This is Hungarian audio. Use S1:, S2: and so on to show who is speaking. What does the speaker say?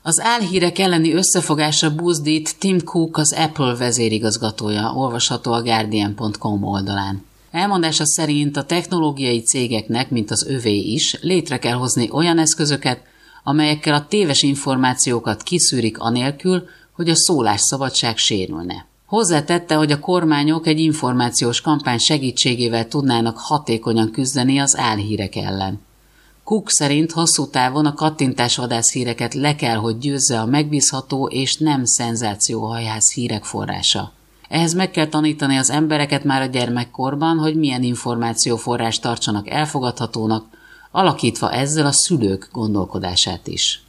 S1: Az álhírek elleni összefogásra buzdít Tim Cook, az Apple vezérigazgatója, olvasható a Guardian.com oldalán. Elmondása szerint a technológiai cégeknek, mint az övé is, létre kell hozni olyan eszközöket, amelyekkel a téves információkat kiszűrik anélkül, hogy a szólásszabadság sérülne. Hozzátette, hogy a kormányok egy információs kampány segítségével tudnának hatékonyan küzdeni az álhírek ellen. Cook szerint hosszú távon a kattintásvadász híreket le kell, hogy győzze a megbízható és nem szenzációhajhász hírek forrása. Ehhez meg kell tanítani az embereket már a gyermekkorban, hogy milyen információforrást tartsanak elfogadhatónak, alakítva ezzel a szülők gondolkodását is.